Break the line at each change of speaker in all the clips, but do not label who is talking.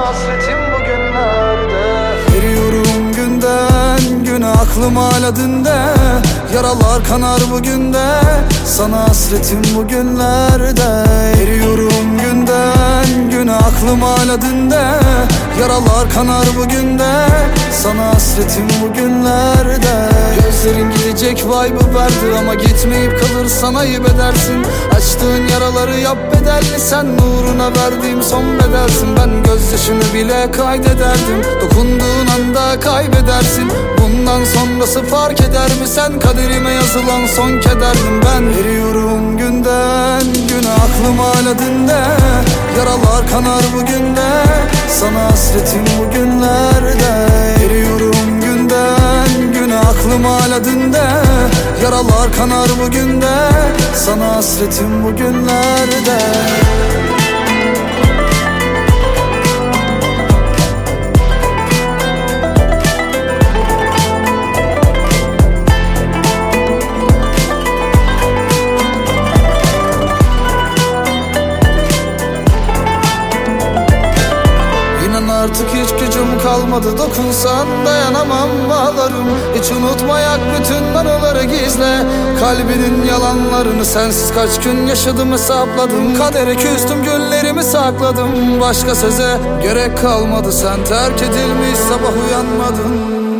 hasretim bugünlerde.
Eriyorum günden güne, aklım hala dünde. Yaralar kanar bugün de, sana hasretim bugünlerde. Eriyorum günden güne, aklım hala dünde. Yaralar kanar bugün de, sana hasretim bugünlerde. Gözlerin gidecek vibe'ı verdi ama gitmeyip kalırsan ayıp edersin. Açtığın yaraları yap bedelli, sen uğruna verdiğim son bedelsin. Ben gözyaşını bile kaydederdim, dokunduğun anda kaybedersin. Bundan sonrası fark eder mi, sen kaderime yazılan son kederdim ben. Eriyorum günden güne, aklım hala dünde. Yaralar kanar bugün de, sana hasretim bugünlerde. Eriyorum günden güne, aklım hala dünde. Yaralar kanar bugün de, sana hasretim bugünlerde. Artık hiç gücüm kalmadı, dokunsan dayanamam, ağlarım. Hiç unutmayak bütün anıları gizle, kalbinin yalanlarını. Sensiz kaç gün yaşadım hesapladım, kadere küstüm günlerimi sakladım. Başka söze gerek kalmadı, sen terk edilmiş sabah uyanmadın.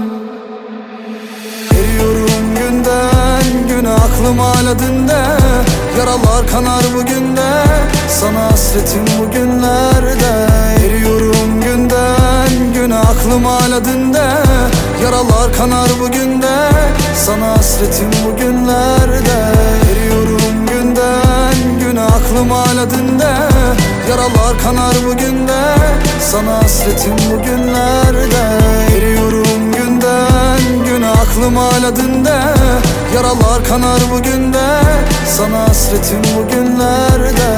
Eriyorum günden güne, aklım hala dünde. Yaralar kanar bugün de, sana hasretim bugünlerde. Eriyorum günden güne, aklım hala dünde. Yaralar kanar bugün de, sana hasretim bugünlerde. Eriyorum günden güne, aklım hala dünde. Yaralar kanar bugün de, sana hasretim bugünlerde. Eriyorum günden güne, aklım hala dünde. Yaralar kanar bugün de, sana hasretim bugünlerde.